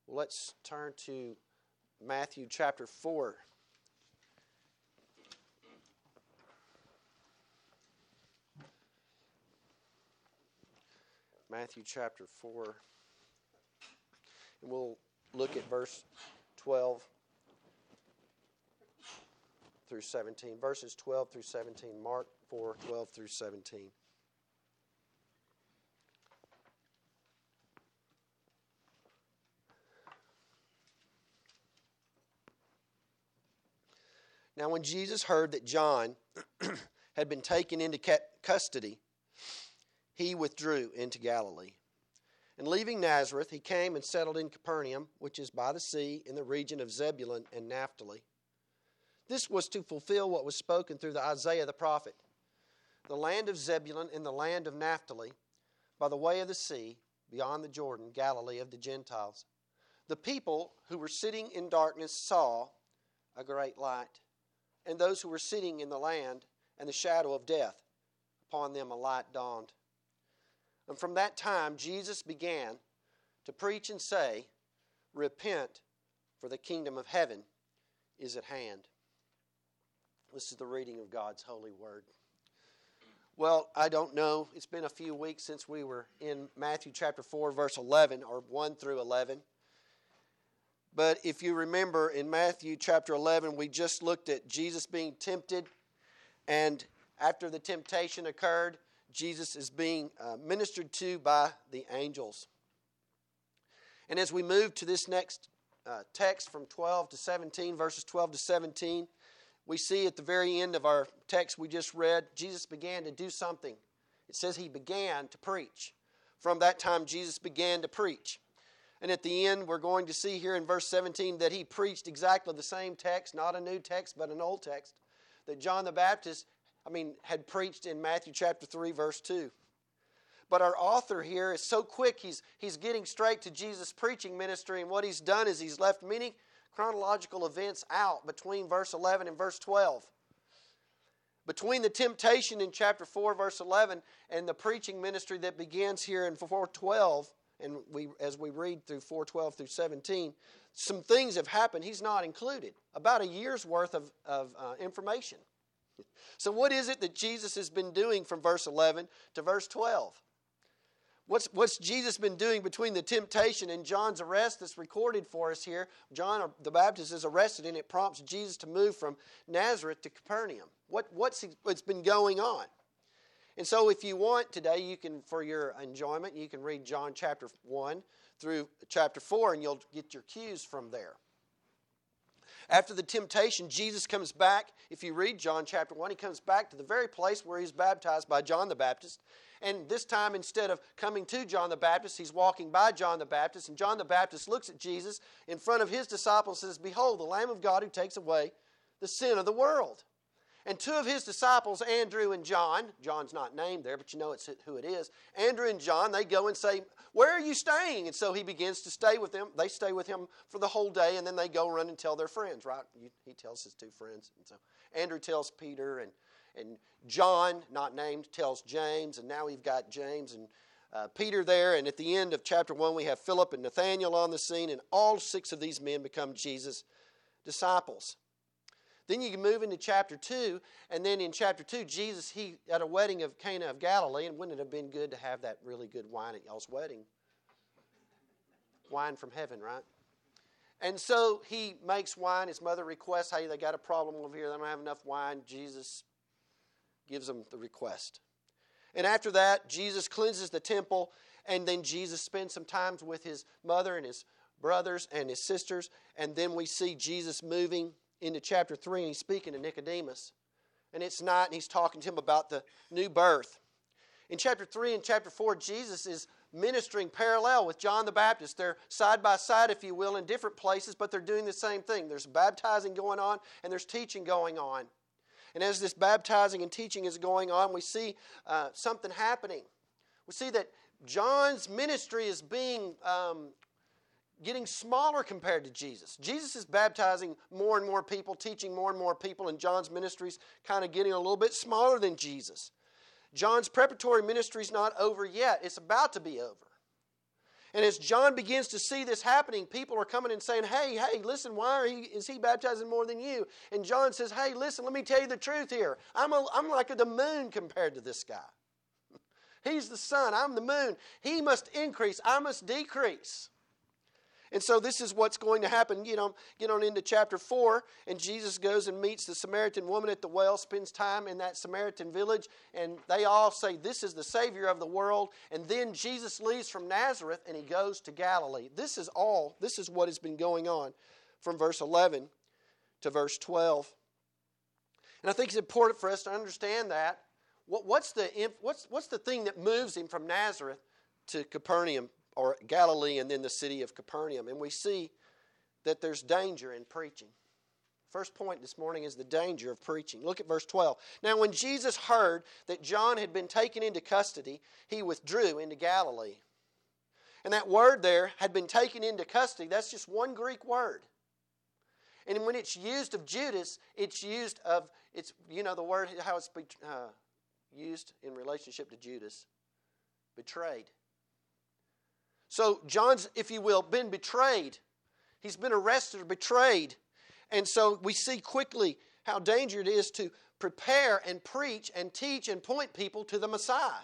Well, let's turn to Matthew chapter 4. Matthew chapter 4. And we'll look at verse 12 through 17. Verses 12 through 17. Mark 4, 12 through 17. Now when Jesus heard that John had been taken into custody, he withdrew into Galilee. And leaving Nazareth, he came and settled in Capernaum, which is by the sea, in the region of Zebulun and Naphtali. This was to fulfill what was spoken through Isaiah the prophet. The land of Zebulun and the land of Naphtali, by the way of the sea, beyond the Jordan, Galilee of the Gentiles. The people who were sitting in darkness saw a great light. And those who were sitting in the land and the shadow of death, upon them a light dawned. And from that time Jesus began to preach and say, Repent, for the kingdom of heaven is at hand. This is the reading of God's holy word. Well, I don't know. It's been a few weeks since we were in Matthew chapter 4, verse 11, or 1 through 11. But if you remember, in Matthew chapter 11, we just looked at Jesus being tempted. And after the temptation occurred, Jesus is being ministered to by the angels. And as we move to this next text from 12 to 17, verses 12 to 17, we see at the very end of our text we just read, Jesus began to do something. It says he began to preach. From that time, Jesus began to preach. And at the end, we're going to see here in verse 17 that he preached exactly the same text, not a new text, but an old text, that John the Baptist, had preached in Matthew chapter 3, verse 2. But our author here is so quick, he's getting straight to Jesus' preaching ministry, and what he's done is he's left many chronological events out between verse 11 and verse 12. Between the temptation in chapter 4, verse 11, and the preaching ministry that begins here in 4:12, and as we read through 4:12 through 17, some things have happened he's not included. About a year's worth of information. So what is it that Jesus has been doing from verse 11 to verse 12? What's Jesus been doing between the temptation and John's arrest that's recorded for us here? John the Baptist is arrested, and it prompts Jesus to move from Nazareth to Capernaum. What's been going on? And so if you want today, you can, for your enjoyment, you can read John chapter 1 through chapter 4, and you'll get your cues from there. After the temptation, Jesus comes back. If you read John chapter 1, he comes back to the very place where he's baptized by John the Baptist. And this time, instead of coming to John the Baptist, he's walking by John the Baptist. And John the Baptist looks at Jesus in front of his disciples and says, Behold, the Lamb of God who takes away the sin of the world. And two of his disciples, Andrew and John, John's not named there, but you know it's who it is. Andrew and John, they go and say, Where are you staying? And so he begins to stay with them. They stay with him for the whole day, and then they go run and tell their friends, right? He tells his two friends. And so Andrew tells Peter, and John, not named, tells James, and now we've got James and Peter there. And at the end of chapter 1, we have Philip and Nathanael on the scene, and all 6 of these men become Jesus' disciples. Then you can move into chapter 2, and then in chapter 2, Jesus, he at a wedding of Cana of Galilee, and wouldn't it have been good to have that really good wine at y'all's wedding? Wine from heaven, right? And so he makes wine. His mother requests, hey, they got a problem over here. They don't have enough wine. Jesus gives them the request. And after that, Jesus cleanses the temple, and then Jesus spends some time with his mother and his brothers and his sisters, and then we see Jesus moving into chapter 3, and he's speaking to Nicodemus. And it's night, and he's talking to him about the new birth. In chapter 3 and chapter 4, Jesus is ministering parallel with John the Baptist. They're side by side, if you will, in different places, but they're doing the same thing. There's baptizing going on, and there's teaching going on. And as this baptizing and teaching is going on, we see something happening. We see that John's ministry is being getting smaller compared to Jesus. Jesus is baptizing more and more people, teaching more and more people, and John's ministry is kind of getting a little bit smaller than Jesus. John's preparatory ministry is not over yet. It's about to be over. And as John begins to see this happening, people are coming and saying, hey, listen, is he baptizing more than you? And John says, hey, listen, let me tell you the truth here. I'm like the moon compared to this guy. He's the sun, I'm the moon. He must increase, I must decrease. And so this is what's going to happen. Get on into chapter 4, and Jesus goes and meets the Samaritan woman at the well, spends time in that Samaritan village, and they all say, this is the Savior of the world. And then Jesus leaves from Nazareth, and he goes to Galilee. This is what has been going on from verse 11 to verse 12. And I think it's important for us to understand that. What's the thing that moves him from Nazareth to Capernaum, or Galilee, and then the city of Capernaum? And we see that there's danger in preaching. First point this morning is the danger of preaching. Look at verse 12. Now when Jesus heard that John had been taken into custody, he withdrew into Galilee. And that word there, had been taken into custody, that's just one Greek word. And when it's used of Judas, it's used of, the word, how it's used in relationship to Judas. Betrayed. So John's, if you will, been betrayed. He's been arrested or betrayed. And so we see quickly how dangerous it is to prepare and preach and teach and point people to the Messiah.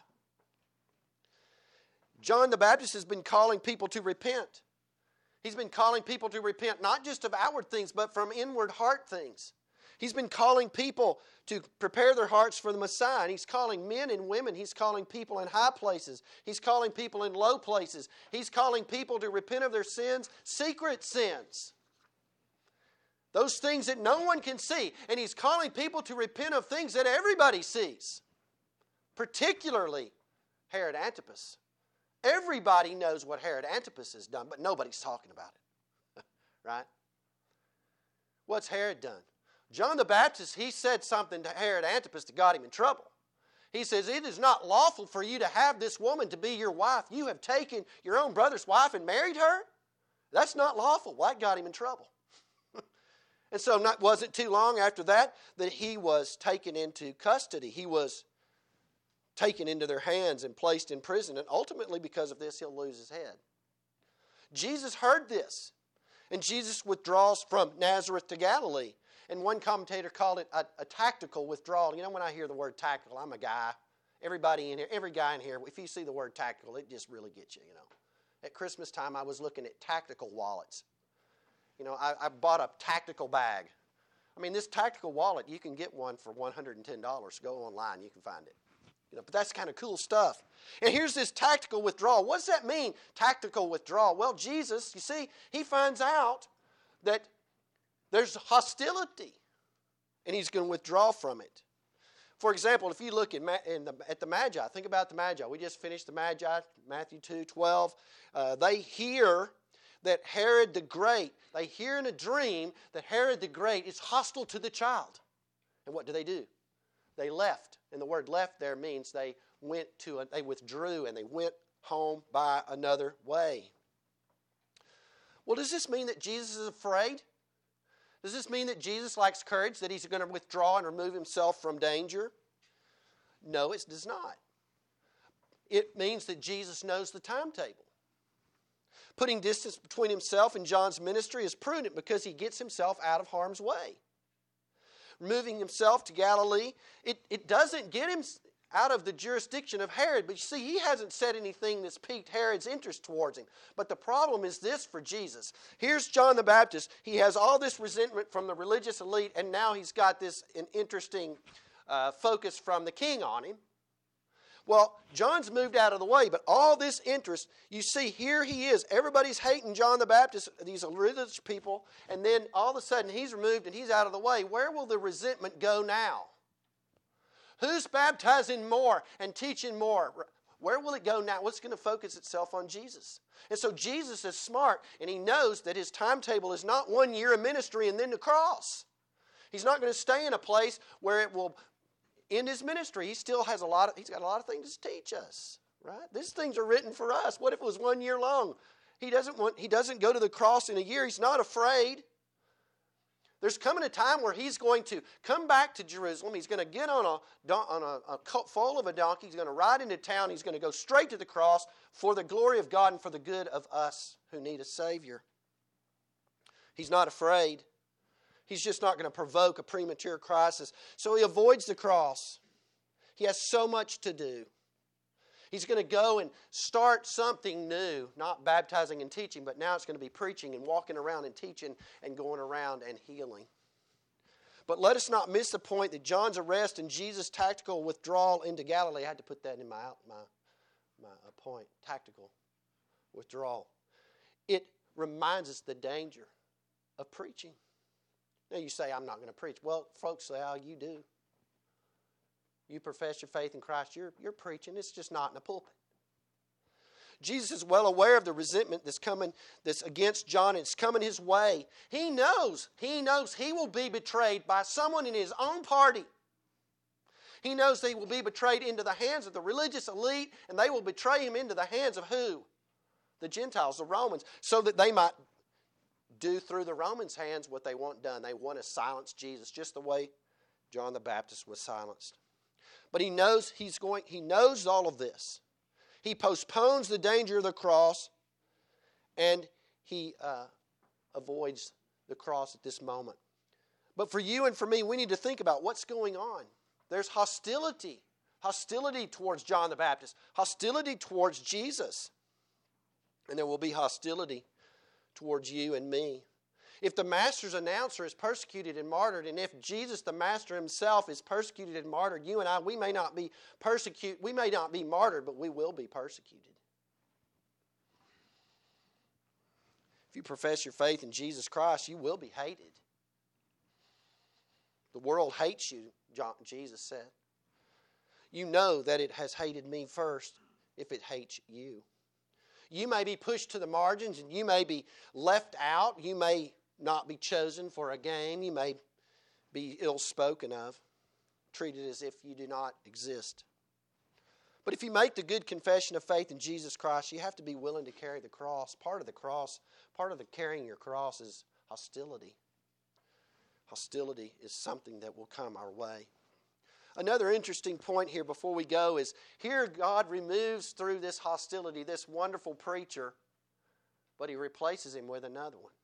John the Baptist has been calling people to repent. He's been calling people to repent, not just of outward things, but from inward heart things. He's been calling people to prepare their hearts for the Messiah. And he's calling men and women. He's calling people in high places. He's calling people in low places. He's calling people to repent of their sins, secret sins. Those things that no one can see. And he's calling people to repent of things that everybody sees. Particularly Herod Antipas. Everybody knows what Herod Antipas has done, but nobody's talking about it. Right? What's Herod done? John the Baptist, he said something to Herod Antipas that got him in trouble. He says, it is not lawful for you to have this woman to be your wife. You have taken your own brother's wife and married her? That's not lawful. Well, that got him in trouble. And so it wasn't too long after that he was taken into custody. He was taken into their hands and placed in prison. And ultimately, because of this, he'll lose his head. Jesus heard this. And Jesus withdraws from Nazareth to Galilee. And one commentator called it a tactical withdrawal. When I hear the word tactical, I'm a guy. Every guy in here, if you see the word tactical, it just really gets you, At Christmas time, I was looking at tactical wallets. I bought a tactical bag. This tactical wallet, you can get one for $110. Go online, you can find it. But that's kind of cool stuff. And here's this tactical withdrawal. What does that mean, tactical withdrawal? Well, Jesus, you see, he finds out that there's hostility, and he's going to withdraw from it. For example, if you look at the Magi, think about the Magi. We just finished the Magi, Matthew 2:12. They hear that Herod the Great, they hear in a dream that Herod the Great is hostile to the child. And what do? They left. And the word left there means they withdrew and they went home by another way. Well, does this mean that Jesus is afraid? Does this mean that Jesus lacks courage, that he's going to withdraw and remove himself from danger? No, it does not. It means that Jesus knows the timetable. Putting distance between himself and John's ministry is prudent because he gets himself out of harm's way. Removing himself to Galilee, it doesn't get him out of the jurisdiction of Herod. But you see, he hasn't said anything that's piqued Herod's interest towards him. But the problem is this for Jesus. Here's John the Baptist. He has all this resentment from the religious elite, and now he's got an interesting focus from the king on him. Well, John's moved out of the way, but all this interest, you see, here he is. Everybody's hating John the Baptist, these religious people, and then all of a sudden he's removed and he's out of the way. Where will the resentment go now? Who's baptizing more and teaching more? Where will it go now? What's going to focus itself on Jesus? And so Jesus is smart, and he knows that his timetable is not 1 year of ministry and then the cross. He's not going to stay in a place where it will end his ministry. He still has he's got a lot of things to teach us, right? These things are written for us. What if it was 1 year long? He doesn't go to the cross in a year. He's not afraid. There's coming a time where he's going to come back to Jerusalem. He's going to get on a foal of a donkey. He's going to ride into town. He's going to go straight to the cross for the glory of God and for the good of us who need a Savior. He's not afraid. He's just not going to provoke a premature crisis. So he avoids the cross. He has so much to do. He's going to go and start something new, not baptizing and teaching, but now it's going to be preaching and walking around and teaching and going around and healing. But let us not miss the point that John's arrest and Jesus' tactical withdrawal into Galilee, I had to put that in my point, tactical withdrawal. It reminds us the danger of preaching. Now you say, I'm not going to preach. Well, folks say, oh, you do. You profess your faith in Christ, you're preaching. It's just not in a pulpit. Jesus is well aware of the resentment that's against John. It's coming his way. He knows he will be betrayed by someone in his own party. He knows that he will be betrayed into the hands of the religious elite, and they will betray him into the hands of who? The Gentiles, the Romans, so that they might do through the Romans' hands what they want done. They want to silence Jesus, just the way John the Baptist was silenced. But he knows all of this. He postpones the danger of the cross, and he avoids the cross at this moment. But for you and for me, we need to think about what's going on. There's hostility towards John the Baptist, hostility towards Jesus. And there will be hostility towards you and me. If the Master's announcer is persecuted and martyred, and if Jesus, the Master himself, is persecuted and martyred, you and I, we may not be martyred, but we will be persecuted. If you profess your faith in Jesus Christ, you will be hated. The world hates you, Jesus said. You know that it has hated me first if it hates you. You may be pushed to the margins, and you may be left out. You may not be chosen for a game. You may be ill spoken of, treated as if you do not exist. But if you make the good confession of faith in Jesus Christ, you have to be willing to carry the cross. Part of the carrying your cross is hostility. Hostility is something that will come our way. Another interesting point here before we go is here God removes through this hostility this wonderful preacher, but he replaces him with another one.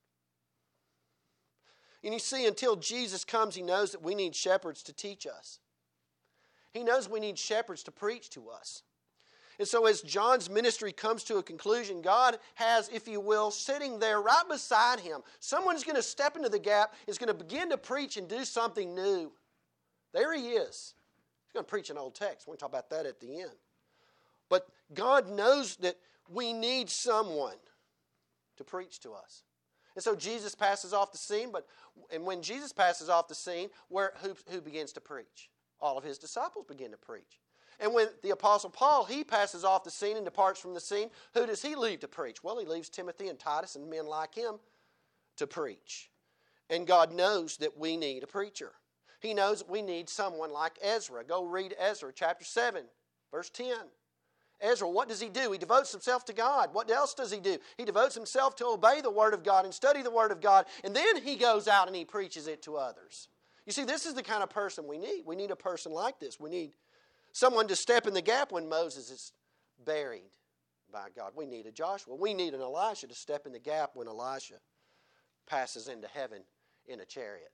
And you see, until Jesus comes, he knows that we need shepherds to teach us. He knows we need shepherds to preach to us. And so as John's ministry comes to a conclusion, God has, if you will, sitting there right beside him. Someone's going to step into the gap, is going to begin to preach and do something new. There he is. He's going to preach an old text. We'll talk about that at the end. But God knows that we need someone to preach to us. And so Jesus passes off the scene, and when Jesus passes off the scene, who begins to preach? All of his disciples begin to preach. And when the Apostle Paul, he passes off the scene and departs from the scene, who does he leave to preach? Well, he leaves Timothy and Titus and men like him to preach. And God knows that we need a preacher. He knows that we need someone like Ezra. Go read Ezra chapter 7, verse 10. Ezra, what does he do? He devotes himself to God. What else does he do? He devotes himself to obey the Word of God and study the Word of God. And then he goes out and he preaches it to others. You see, this is the kind of person we need. We need a person like this. We need someone to step in the gap when Moses is buried by God. We need a Joshua. We need an Elisha to step in the gap when Elisha passes into heaven in a chariot.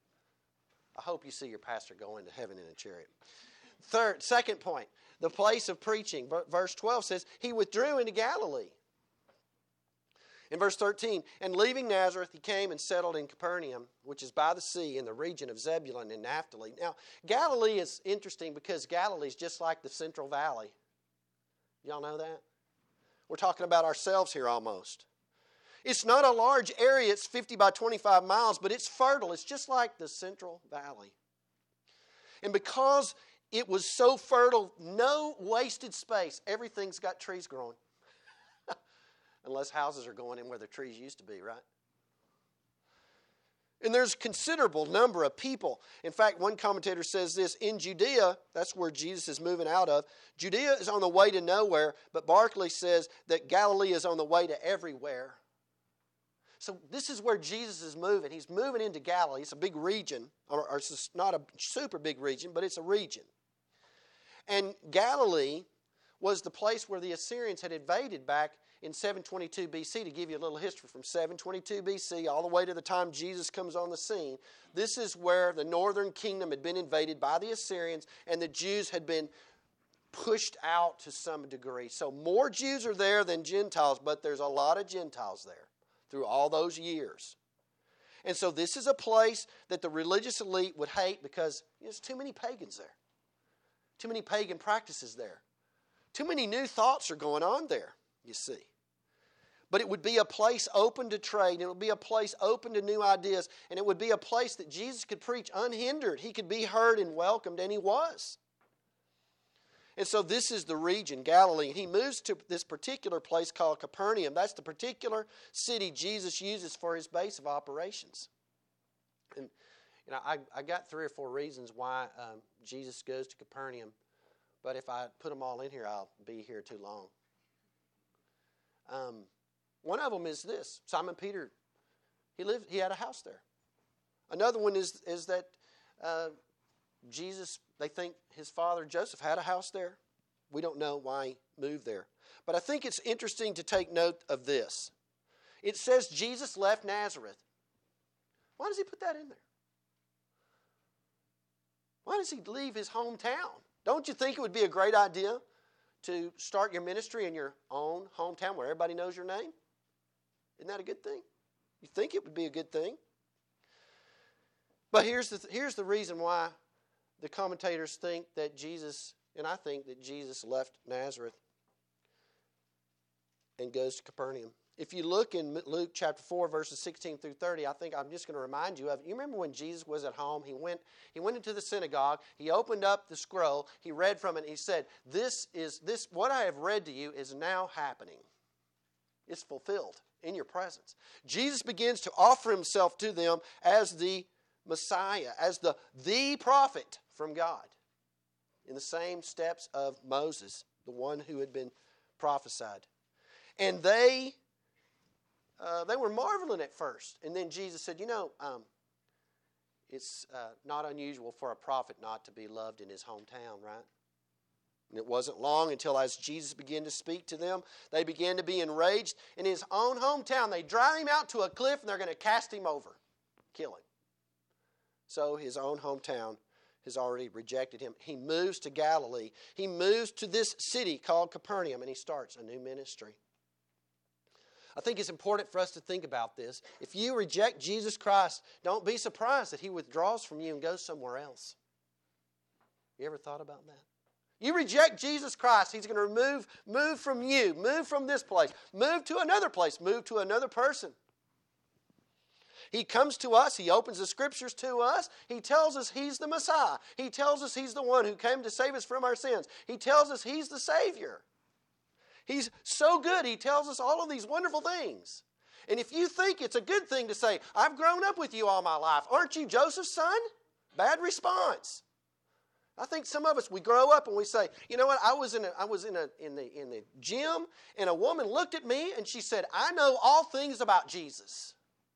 I hope you see your pastor go into heaven in a chariot. Second point, the place of preaching. Verse 12 says, he withdrew into Galilee. In verse 13, and leaving Nazareth, he came and settled in Capernaum, which is by the sea in the region of Zebulun and Naphtali. Now, Galilee is interesting because Galilee is just like the Central Valley. Y'all know that? We're talking about ourselves here almost. It's not a large area. It's 50 by 25 miles, but it's fertile. It's just like the Central Valley. And because it was so fertile, no wasted space. Everything's got trees growing. Unless houses are going in where the trees used to be, right? And there's a considerable number of people. In fact, one commentator says this, in Judea, that's where Jesus is moving out of, Judea is on the way to nowhere, but Barclay says that Galilee is on the way to everywhere. So this is where Jesus is moving. He's moving into Galilee. It's a big region, or it's not a super big region, but it's a region. And Galilee was the place where the Assyrians had invaded back in 722 BC. To give you a little history, from 722 BC all the way to the time Jesus comes on the scene, this is where the northern kingdom had been invaded by the Assyrians, and the Jews had been pushed out to some degree. So more Jews are there than Gentiles, but there's a lot of Gentiles there through all those years. And so this is a place that the religious elite would hate because there's too many pagans there. Too many pagan practices there. Too many new thoughts are going on there, you see. But it would be a place open to trade, and it would be a place open to new ideas, and it would be a place that Jesus could preach unhindered. He could be heard and welcomed, and he was. And so this is the region, Galilee. And he moves to this particular place called Capernaum. That's the particular city Jesus uses for his base of operations. And I got 3 or 4 reasons why Jesus goes to Capernaum. But if I put them all in here, I'll be here too long. One of them is this. Simon Peter, he had a house there. Another one is that Jesus, they think his father Joseph had a house there. We don't know why he moved there. But I think it's interesting to take note of this. It says Jesus left Nazareth. Why does he put that in there? Why does he leave his hometown? Don't you think it would be a great idea to start your ministry in your own hometown where everybody knows your name? Isn't that a good thing? You think it would be a good thing? But here's the reason why the commentators think that Jesus, and I think that Jesus left Nazareth and goes to Capernaum. If you look in Luke chapter 4, verses 16 through 30, I think I'm just going to remind you of it. You remember when Jesus was at home, he went into the synagogue, he opened up the scroll, he read from it, and he said, this what I have read to you is now happening. It's fulfilled in your presence. Jesus begins to offer himself to them as the Messiah, as the prophet from God, in the same steps of Moses, the one who had been prophesied. And they were marveling at first. And then Jesus said, it's not unusual for a prophet not to be loved in his hometown, right? And it wasn't long until as Jesus began to speak to them, they began to be enraged. In his own hometown, they drive him out to a cliff and they're going to cast him over, kill him. So his own hometown has already rejected him. He moves to Galilee. He moves to this city called Capernaum, and he starts a new ministry. I think it's important for us to think about this. If you reject Jesus Christ, don't be surprised that he withdraws from you and goes somewhere else. You ever thought about that? You reject Jesus Christ, he's going to move from you, move from this place, move to another place, move to another person. He comes to us, he opens the scriptures to us, he tells us he's the Messiah. He tells us he's the one who came to save us from our sins. He tells us he's the Savior. He's so good, he tells us all of these wonderful things. And if you think it's a good thing to say, I've grown up with you all my life, aren't you Joseph's son? Bad response. I think some of us, we grow up and we say, you know what, I was in the gym and a woman looked at me and she said, I know all things about Jesus.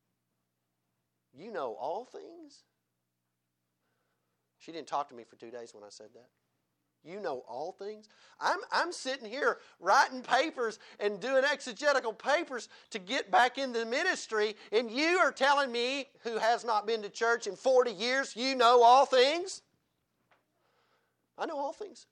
You know all things? She didn't talk to me for 2 days when I said that. You know all things? I'm sitting here writing papers and doing exegetical papers to get back in the ministry, and you are telling me, who has not been to church in 40 years, you know all things? I know all things.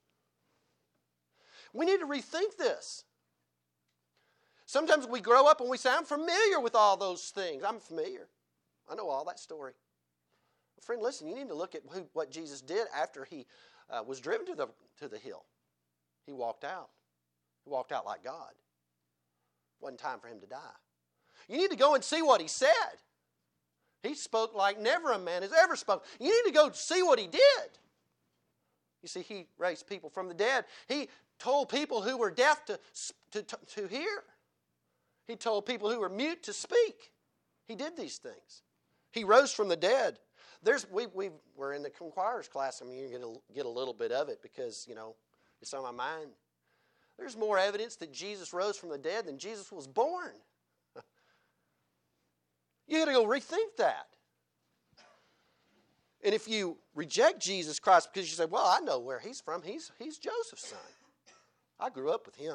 We need to rethink this. Sometimes we grow up and we say, I'm familiar with all those things. I'm familiar. I know all that story. Friend, listen, you need to look at what Jesus did after he was driven to the hill. He walked out. He walked out like God. It wasn't time for him to die. You need to go and see what he said. He spoke like never a man has ever spoken. You need to go see what he did. You see, he raised people from the dead. He told people who were deaf to hear. He told people who were mute to speak. He did these things. He rose from the dead. We're in the choirs class. I mean, you're going to get a little bit of it because, it's on my mind. There's more evidence that Jesus rose from the dead than Jesus was born. You got to go rethink that. And if you reject Jesus Christ because you say, well, I know where he's from. He's Joseph's son. I grew up with him.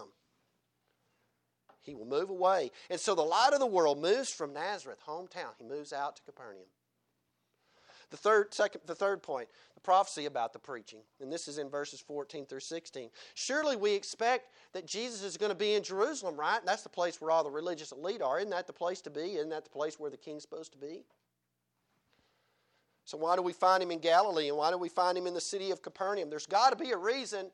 He will move away. And so the light of the world moves from Nazareth, hometown. He moves out to Capernaum. The third point, the prophecy about the preaching. And this is in verses 14 through 16. Surely we expect that Jesus is going to be in Jerusalem, right? And that's the place where all the religious elite are. Isn't that the place to be? Isn't that the place where the king's supposed to be? So why do we find him in Galilee? And why do we find him in the city of Capernaum? There's got to be a reason.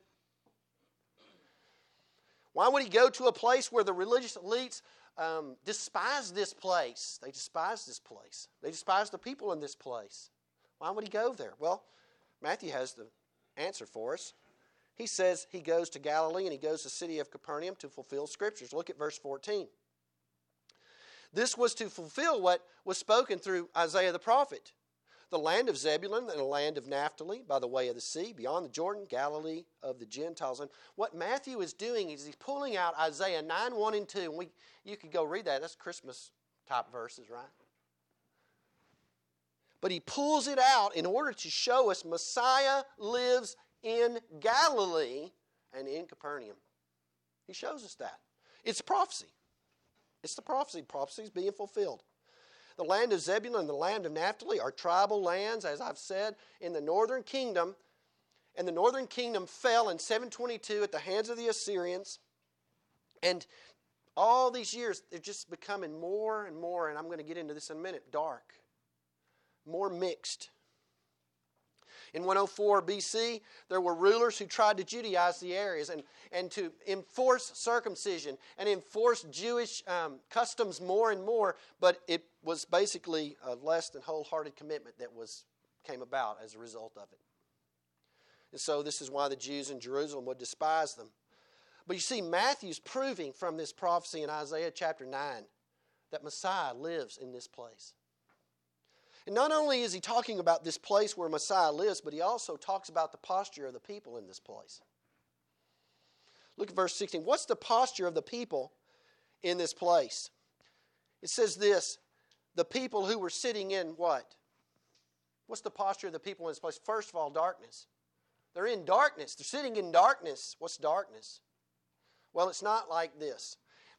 Why would he go to a place where the religious elites despise this place? They despise this place. They despise the people in this place. Why would he go there? Well, Matthew has the answer for us. He says he goes to Galilee and he goes to the city of Capernaum to fulfill Scriptures. Look at verse 14. This was to fulfill what was spoken through Isaiah the prophet. The land of Zebulun and the land of Naphtali by the way of the sea, beyond the Jordan, Galilee of the Gentiles. And what Matthew is doing is he's pulling out Isaiah 9, 1 and 2. And you could go read that. That's Christmas type verses, right? But he pulls it out in order to show us Messiah lives in Galilee and in Capernaum. He shows us that. It's prophecy. It's the prophecy. Prophecy is being fulfilled. The land of Zebulun and the land of Naphtali are tribal lands, as I've said, in the northern kingdom. And the northern kingdom fell in 722 at the hands of the Assyrians. And all these years, they're just becoming more and more, and I'm going to get into this in a minute, dark. More mixed. In 104 BC, there were rulers who tried to Judaize the areas and to enforce circumcision and enforce Jewish customs more and more, but it was basically a less than wholehearted commitment that came about as a result of it. And so this is why the Jews in Jerusalem would despise them. But you see, Matthew's proving from this prophecy in Isaiah chapter 9 that Messiah lives in this place. And not only is he talking about this place where Messiah lives, but he also talks about the posture of the people in this place. Look at verse 16. What's the posture of the people in this place? It says this, the people who were sitting in what? What's the posture of the people in this place? First of all, darkness. They're in darkness. They're sitting in darkness. What's darkness? Well, it's not like this.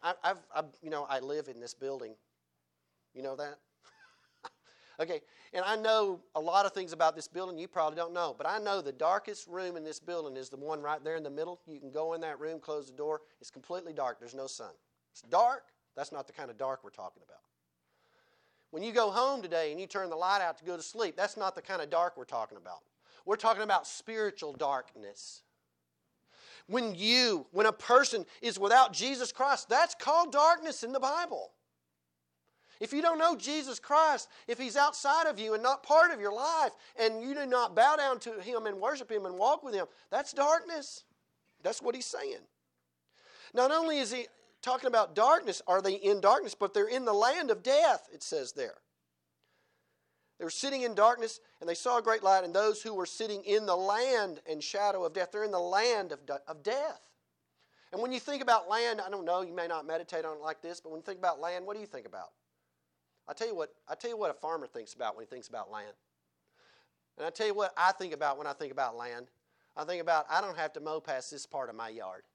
I live in this building. You know that? Okay, and I know a lot of things about this building you probably don't know, but I know the darkest room in this building is the one right there in the middle. You can go in that room, close the door. It's completely dark. There's no sun. It's dark. That's not the kind of dark we're talking about. When you go home today and you turn the light out to go to sleep, that's not the kind of dark we're talking about. We're talking about spiritual darkness. When a person is without Jesus Christ, that's called darkness in the Bible. If you don't know Jesus Christ, if He's outside of you and not part of your life, and you do not bow down to Him and worship Him and walk with Him, that's darkness. That's what He's saying. Not only is He talking about darkness, are they in darkness, but they're in the land of death, it says there. They were sitting in darkness, and they saw a great light, and those who were sitting in the land and shadow of death, they're in the land of death. And when you think about land, I don't know, you may not meditate on it like this, but when you think about land, what do you think about? I tell you what a farmer thinks about when he thinks about land. And I tell you what I think about when I think about land. I think about I don't have to mow past this part of my yard.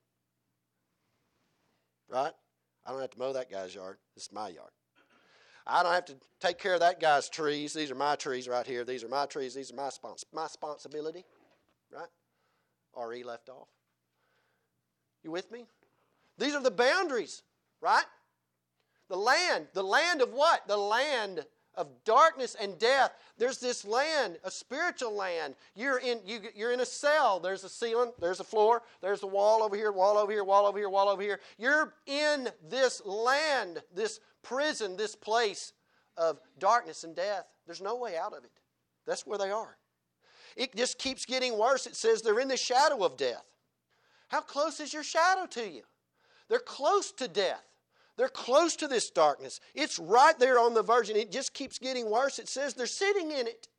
Right? I don't have to mow that guy's yard. This is my yard. I don't have to take care of that guy's trees. These are my trees right here. These are my trees. These are my responsibility. Right? R.E. left off. You with me? These are the boundaries. Right? The land of what? The land of darkness and death. There's this land, a spiritual land. You're in a cell. There's a ceiling, there's a floor, there's a wall over here, wall over here, wall over here, wall over here. You're in this land, this prison, this place of darkness and death. There's no way out of it. That's where they are. It just keeps getting worse. It says they're in the shadow of death. How close is your shadow to you? They're close to death. They're close to this darkness. It's right there on the verge, and it just keeps getting worse. It says they're sitting in it.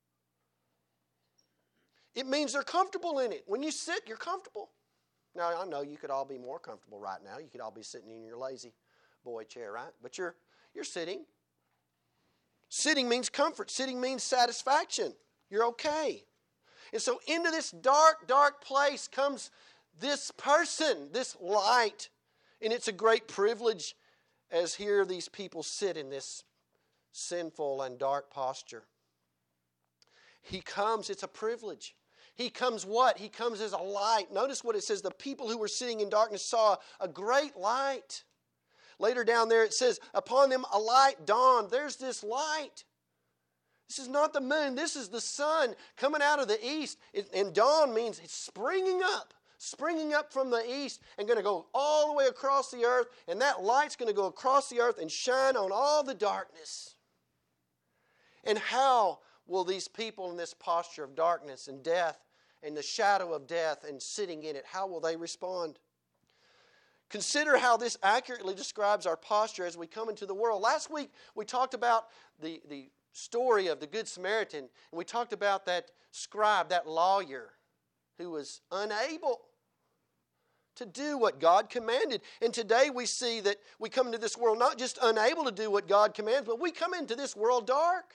It means they're comfortable in it. When you sit, you're comfortable. Now, I know you could all be more comfortable right now. You could all be sitting in your lazy boy chair, right? But you're sitting. Sitting means comfort. Sitting means satisfaction. You're okay. And so into this dark, dark place comes this person, this light. And it's a great privilege as here these people sit in this sinful and dark posture. He comes, it's a privilege. He comes what? He comes as a light. Notice what it says. The people who were sitting in darkness saw a great light. Later down there it says, upon them a light dawned. There's this light. This is not the moon. This is the sun coming out of the east. And dawn means it's springing up from the east and going to go all the way across the earth. And that light's going to go across the earth and shine on all the darkness. And how will these people in this posture of darkness and death and the shadow of death and sitting in it, how will they respond? Consider how this accurately describes our posture as we come into the world. Last week we talked about the story of the Good Samaritan, and we talked about that scribe, that lawyer, who was unable to do what God commanded. And today we see that we come into this world not just unable to do what God commands, but we come into this world dark,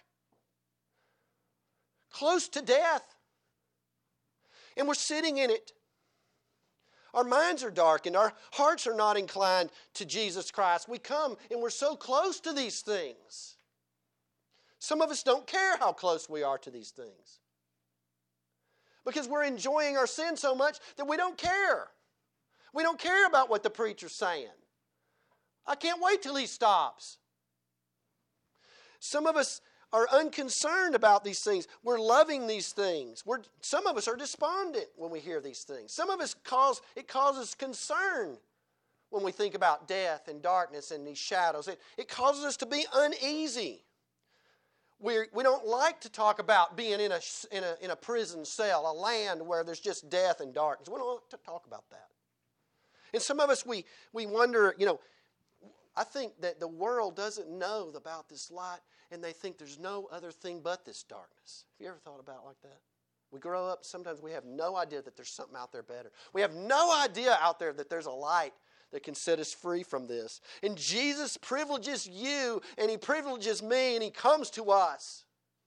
close to death. And we're sitting in it. Our minds are darkened. Our hearts are not inclined to Jesus Christ. We come and we're so close to these things. Some of us don't care how close we are to these things, because we're enjoying our sin so much that we don't care. We don't care about what the preacher's saying. I can't wait till he stops. Some of us are unconcerned about these things. We're loving these things. Some of us are despondent when we hear these things. Some of us it causes concern when we think about death and darkness and these shadows. It causes us to be uneasy. We don't like to talk about being in a prison cell, a land where there's just death and darkness. We don't like to talk about that. And some of us, we wonder, I think that the world doesn't know about this light, and they think there's no other thing but this darkness. Have you ever thought about it like that? We grow up, sometimes we have no idea that there's something out there better. We have no idea out there that there's a light that can set us free from this. And Jesus privileges you, and He privileges me, and He comes to us.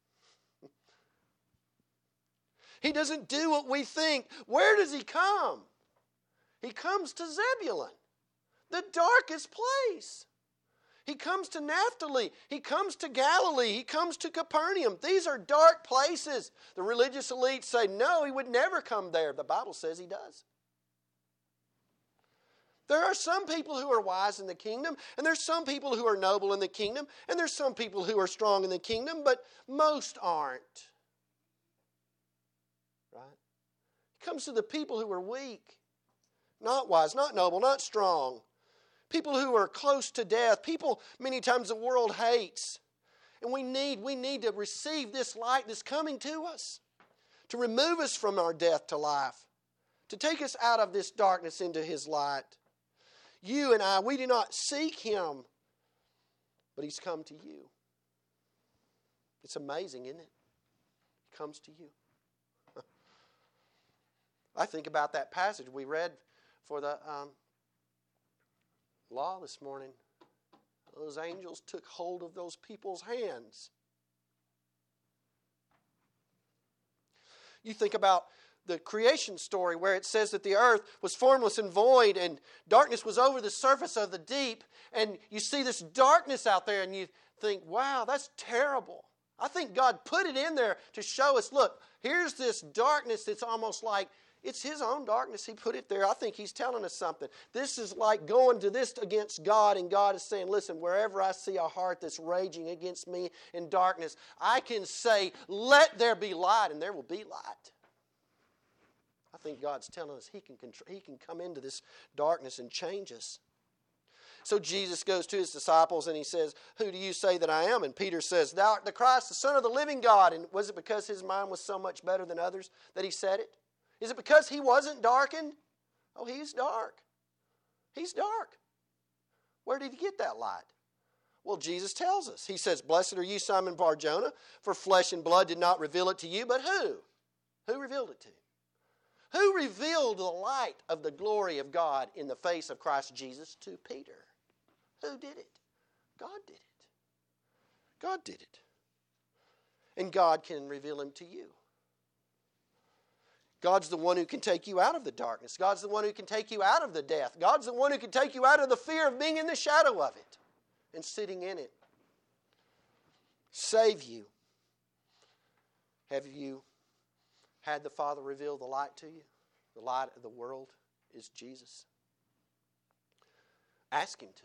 He doesn't do what we think. Where does He come? He comes to Zebulun, the darkest place. He comes to Naphtali. He comes to Galilee. He comes to Capernaum. These are dark places. The religious elites say, no, He would never come there. The Bible says He does. There are some people who are wise in the kingdom, and there's some people who are noble in the kingdom, and there's some people who are strong in the kingdom, but most aren't. Right? He comes to the people who are weak, not wise, not noble, not strong. People who are close to death. People many times the world hates. And we need to receive this light that's coming to us, to remove us from our death to life, to take us out of this darkness into His light. You and I, we do not seek Him, but He's come to you. It's amazing, isn't it? He comes to you. I think about that passage we read for the law this morning. Those angels took hold of those people's hands. You think about the creation story where it says that the earth was formless and void and darkness was over the surface of the deep, and you see this darkness out there and you think, wow, that's terrible. I think God put it in there to show us, look, here's this darkness that's almost like it's His own darkness. He put it there. I think He's telling us something. This is like going to this against God, and God is saying, listen, wherever I see a heart that's raging against me in darkness, I can say, let there be light, and there will be light. I think God's telling us He can come into this darkness and change us. So Jesus goes to His disciples and He says, who do you say that I am? And Peter says, thou art the Christ, the Son of the living God. And was it because his mind was so much better than others that he said it? Is it because he wasn't darkened? Oh, he's dark. He's dark. Where did he get that light? Well, Jesus tells us. He says, blessed are you, Simon Bar-Jonah, for flesh and blood did not reveal it to you, but who? Who revealed it to you? Who revealed the light of the glory of God in the face of Christ Jesus to Peter? Who did it? God did it. God did it. And God can reveal him to you. God's the one who can take you out of the darkness. God's the one who can take you out of the death. God's the one who can take you out of the fear of being in the shadow of it and sitting in it. Save you. Have you had the Father reveal the light to you? The light of the world is Jesus. Ask him to.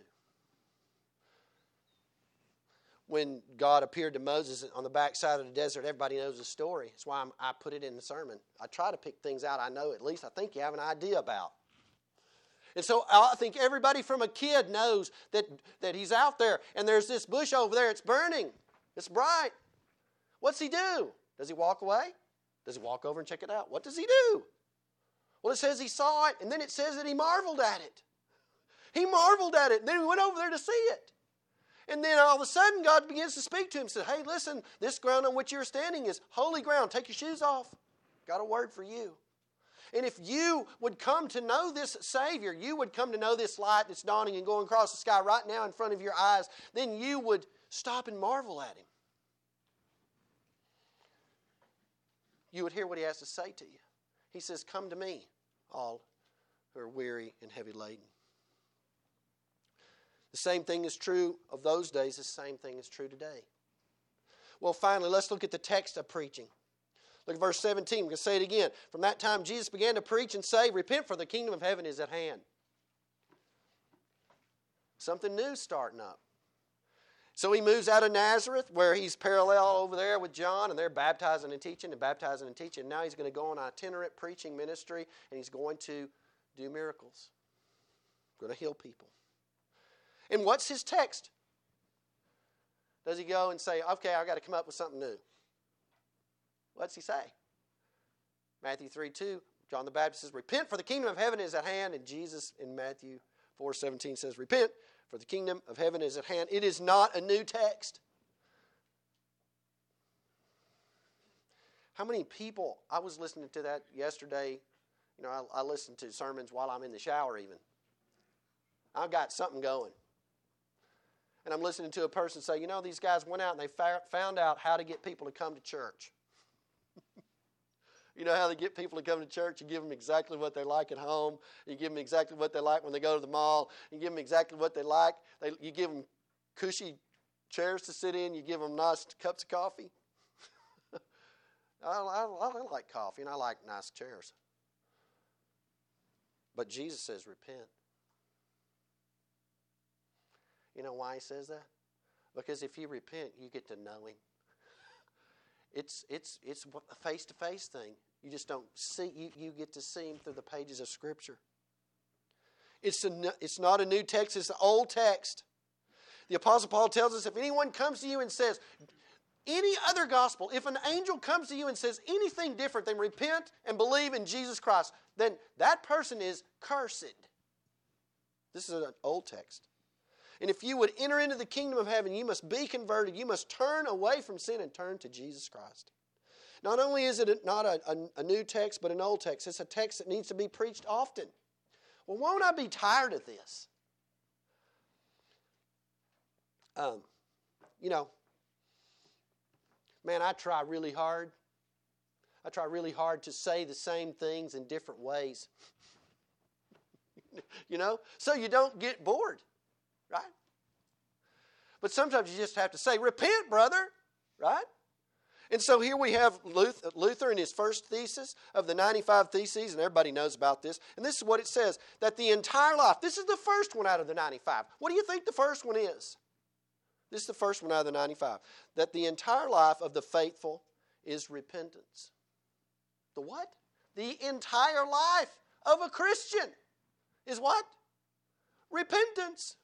When God appeared to Moses on the backside of the desert, everybody knows the story. That's why I put it in the sermon. I try to pick things out I know at least I think you have an idea about. And so I think everybody from a kid knows that he's out there and there's this bush over there. It's burning. It's bright. What's he do? Does he walk away? Does he walk over and check it out? What does he do? Well, it says he saw it, and then it says that he marveled at it. He marveled at it, and then he went over there to see it. And then all of a sudden, God begins to speak to him and says, hey, listen, this ground on which you're standing is holy ground. Take your shoes off. Got a word for you. And if you would come to know this Savior, you would come to know this light that's dawning and going across the sky right now in front of your eyes, then you would stop and marvel at him. You would hear what he has to say to you. He says, come to me, all who are weary and heavy laden. The same thing is true of those days. The same thing is true today. Well, finally, let's look at the text of preaching. Look at verse 17. We're going to say it again. From that time, Jesus began to preach and say, repent, for the kingdom of heaven is at hand. Something new starting up. So he moves out of Nazareth, where he's parallel over there with John, and they're baptizing and teaching and baptizing and teaching. Now he's going to go on an itinerant preaching ministry, and he's going to do miracles. Going to heal people. And what's his text? Does he go and say, okay, I've got to come up with something new? What's he say? Matthew 3:2, John the Baptist says, repent, for the kingdom of heaven is at hand. And Jesus in Matthew 4:17 says, repent, for the kingdom of heaven is at hand. It is not a new text. How many people, I was listening to that yesterday. You know, I listen to sermons while I'm in the shower even. I've got something going. And I'm listening to a person say, you know, these guys went out and they found out how to get people to come to church. You know how they get people to come to church? You give them exactly what they like at home. You give them exactly what they like when they go to the mall. You give them exactly what they like. You give them cushy chairs to sit in. You give them nice cups of coffee. I like coffee and I like nice chairs. But Jesus says, repent. You know why he says that? Because if you repent, you get to know him. It's a face-to-face thing. You just don't see, you get to see him through the pages of Scripture. It's not a new text, it's an old text. The Apostle Paul tells us if anyone comes to you and says, any other gospel, if an angel comes to you and says anything different than repent and believe in Jesus Christ, then that person is cursed. This is an old text. And if you would enter into the kingdom of heaven, you must be converted. You must turn away from sin and turn to Jesus Christ. Not only is it not a new text, but an old text. It's a text that needs to be preached often. Well, won't I be tired of this? You know, man, I try really hard. I try really hard to say the same things in different ways. You know, so you don't get bored. Right? But sometimes you just have to say, repent, brother. Right? And so here we have Luther in his first thesis of the 95 Theses, and everybody knows about this. And this is what it says, that the entire life, this is the first one out of the 95. What do you think the first one is? This is the first one out of the 95. That the entire life of the faithful is repentance. The what? The entire life of a Christian is what? Repentance.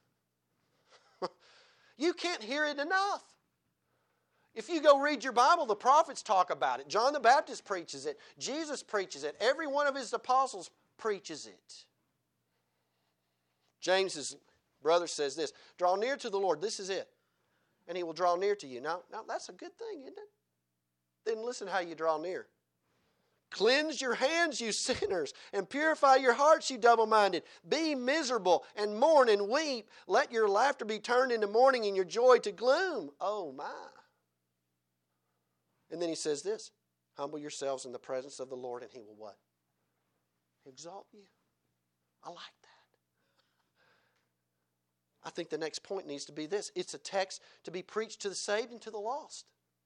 You can't hear it enough. If you go read your Bible, the prophets talk about it. John the Baptist preaches it. Jesus preaches it. Every one of his apostles preaches it. James's brother says this, draw near to the Lord, this is it, and he will draw near to you. Now that's a good thing, isn't it? Then listen how you draw near. Cleanse your hands, you sinners, and purify your hearts, you double-minded. Be miserable and mourn and weep. Let your laughter be turned into mourning and your joy to gloom. Oh, my. And then he says this, humble yourselves in the presence of the Lord, and he will what? Exalt you. I like that. I think the next point needs to be this. It's a text to be preached to the saved and to the lost.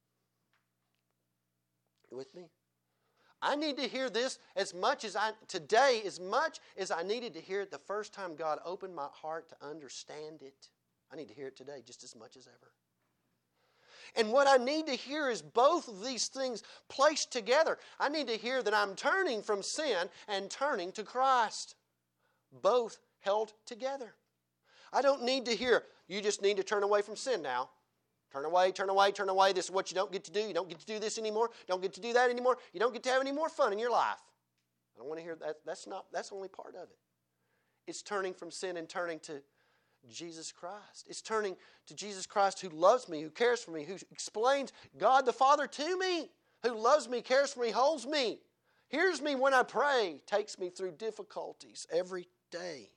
You with me? I need to hear this today as much as I needed to hear it the first time God opened my heart to understand it. I need to hear it today just as much as ever. And what I need to hear is both of these things placed together. I need to hear that I'm turning from sin and turning to Christ. Both held together. I don't need to hear, you just need to turn away from sin now. Turn away, turn away, turn away. This is what you don't get to do. You don't get to do this anymore. You don't get to do that anymore. You don't get to have any more fun in your life. I don't want to hear that. That's only part of it. It's turning from sin and turning to Jesus Christ. It's turning to Jesus Christ who loves me, who cares for me, who explains God the Father to me, who loves me, cares for me, holds me, hears me when I pray, takes me through difficulties every day.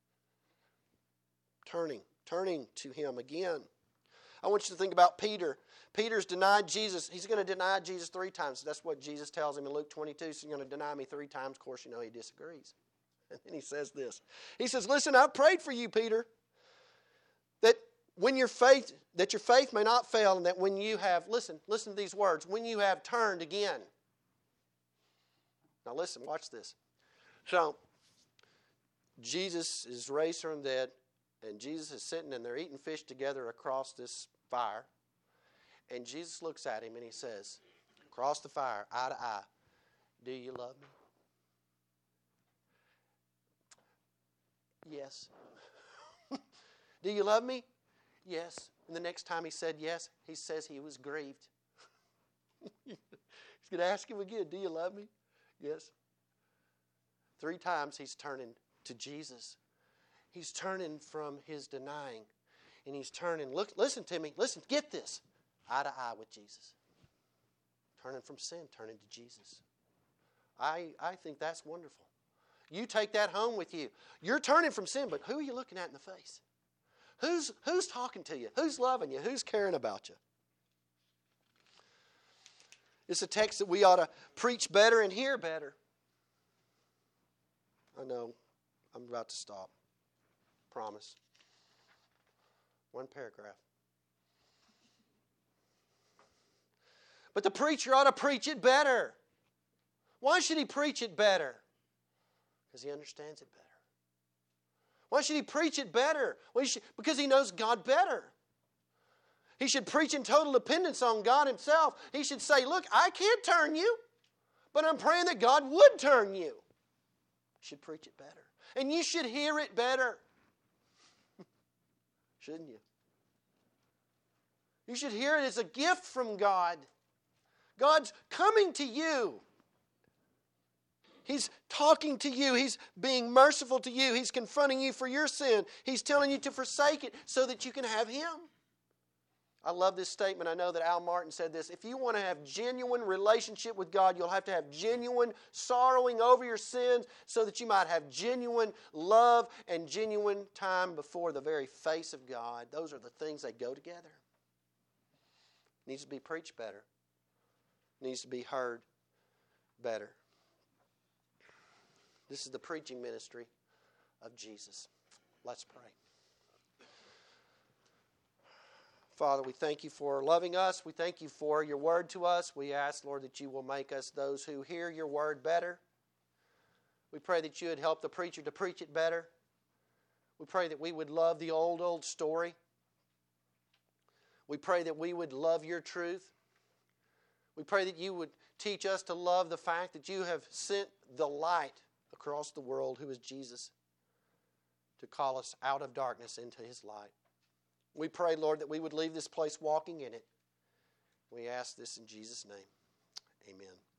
Turning to Him again. I want you to think about Peter. Peter's denied Jesus. He's going to deny Jesus 3 times. That's what Jesus tells him in Luke 22. So you're going to deny me 3 times. Of course, you know he disagrees. And then he says this. He says, listen, I prayed for you, Peter, that your faith may not fail, and that when you have, listen to these words, when you have turned again. Now listen, watch this. So, Jesus is raised from the dead, and Jesus is sitting and they're eating fish together across this fire. And Jesus looks at him and he says, across the fire, eye to eye, do you love me? Yes. Do you love me? Yes. And the next time he said yes, he says he was grieved. He's going to ask him again, do you love me? Yes. 3 times he's turning to Jesus. He's turning from his denying. And he's turning, listen to me, get this. Eye to eye with Jesus. Turning from sin, turning to Jesus. I think that's wonderful. You take that home with you. You're turning from sin, but who are you looking at in the face? Who's talking to you? Who's loving you? Who's caring about you? It's a text that we ought to preach better and hear better. I know. I'm about to stop. Promise. 1 paragraph. But the preacher ought to preach it better. Why should he preach it better? Because he understands it better. Why should he preach it better? Because he knows God better. He should preach in total dependence on God Himself. He should say, look, I can't turn you, but I'm praying that God would turn you. You should preach it better. And you should hear it better. Shouldn't you? You should hear it as a gift from God. God's coming to you. He's talking to you. He's being merciful to you. He's confronting you for your sin. He's telling you to forsake it so that you can have Him. I love this statement. I know that Al Martin said this. If you want to have genuine relationship with God, you'll have to have genuine sorrowing over your sins so that you might have genuine love and genuine time before the very face of God. Those are the things that go together. It needs to be preached better. It needs to be heard better. This is the preaching ministry of Jesus. Let's pray. Father, we thank you for loving us. We thank you for your word to us. We ask, Lord, that you will make us those who hear your word better. We pray that you would help the preacher to preach it better. We pray that we would love the old story. We pray that we would love your truth. We pray that you would teach us to love the fact that you have sent the light across the world, who is Jesus, to call us out of darkness into His light. We pray, Lord, that we would leave this place walking in it. We ask this in Jesus' name. Amen.